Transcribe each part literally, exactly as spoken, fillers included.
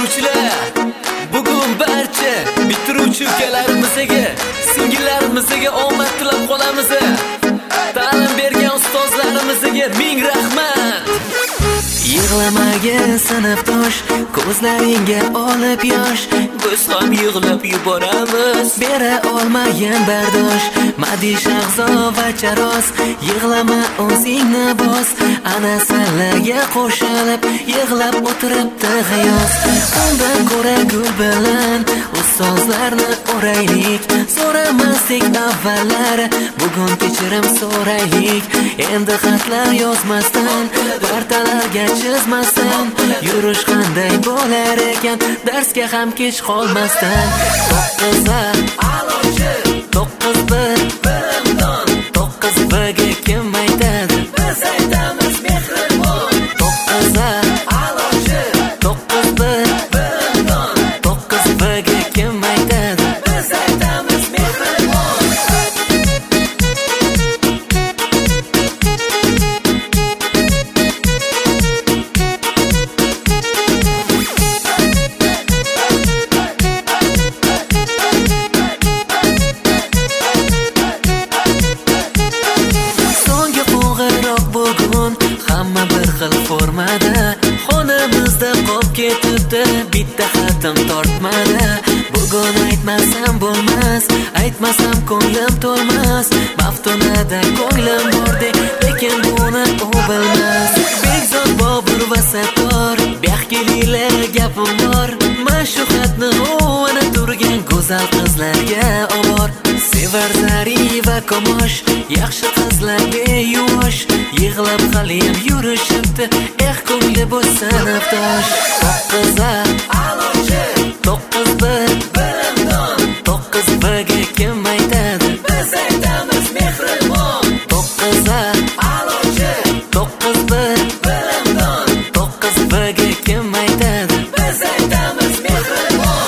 bitiruvchilar, bugun barcha bitiruvchi ukalarimizga, singillarimizga omad tilab qolamiz. Ta'lim bergan ustozlarimizga ming rahmat. Yig'lamagin sinfdosh, ko'zlaringga olib yosh, biz ham yig'lab yuboramiz. Bera olmagan bardosh, Madi Shahzo va Charos, yig'lama o'zingni bos. Ana sallaga qo'shilib yig'lab o'tiribdi g'iyos. Undan ko'ra gul bilan ustozlarni o'raylik, so'ramasdik avvallar, bugun kechirim so'raylik. Endi xatlar yozmasdan, partalarga chizmasdan, yurish qanday bo'lar ekan, darsga ham kech qolmasdan. To'qqiza a'lochi, to'qqiz bir bilimdon, to'qqiz birga kim aytadi? Biz aytamiz mehribon. To'qqiza a'lochi, to'qqiz bir bilimdon, to'qqiz birga kim aytadi? Biz aytamiz mehribon. Hamma bir xil formada, xonamizda qolib ketibdi, bitta xatim tortmadi. Bugun aytmasam bo'lmas, aytmasam ko'nglim to'lmas. Maftunada ko'nglim bordek, lekin buni u bilmas. Bekzod, Bobur va Sattor, baxtlilar gapim bor. Men shu xatni o'yna turgan go'zal qizlarga obor. Sevar Zari va Komosh, yaxshi qizlarga yuvosh, yig'lab haliyam yurishibdi, eh ko'ngli bu sinfdosh. To'qqiza a'lochi, to'qqiz bir bilimdon, to'qqiz birga kim aytadi? Biz aytamiz mehribon. To'qqiza a'lochi, to'qqiz bir bilimdon, to'qqiz birga kim aytadi? Biz aytamiz mehribon.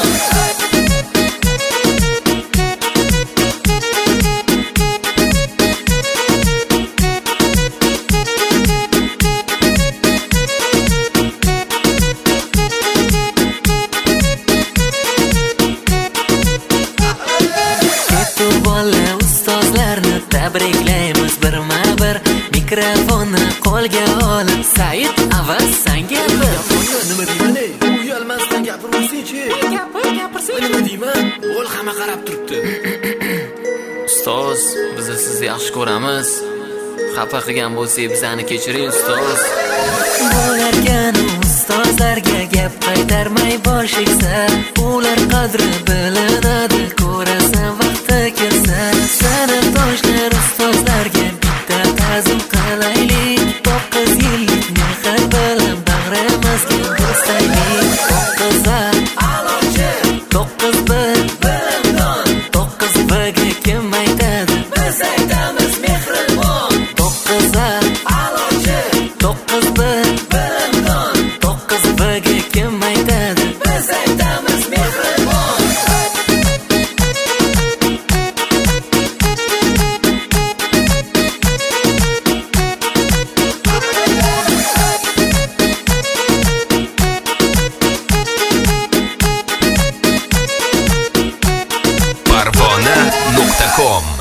Ustozlarni tabriklaymiz birma-bir. Mikrofonni qo'lga olib, Said avval senga bir. Nima deyman ey? Uyalmasdan gapiruvchi-chi. Gapir, gapirsin. Nima deyman? Bo'l hamma qarab turibdi. Ustoz, biz sizni yaxshi ko'ramiz. Xafa qilgan bo'lsangiz bizani kechiring ustoz. Bo'larkan ustozlarga gap qaytarmay boshingsa, ular qadri bilinadi, ko'rasan vaqti kelsa. Sinfdoshlar ustozlarga bitta ta'zim qilaylik, to'qqiz yillik mehr bilan bag'rimizga bo'saylik. To'qqiza a'lochi, to'qqiz bir bilimdon, to'qqiz birga kim aytadi? Biz aytamiz mehribon. To'qqiza a'lochi, to'qqiz bir bilimdon, to'qqiz birga kim aytadi? Biz aytamiz mehribon. parvona nuqta com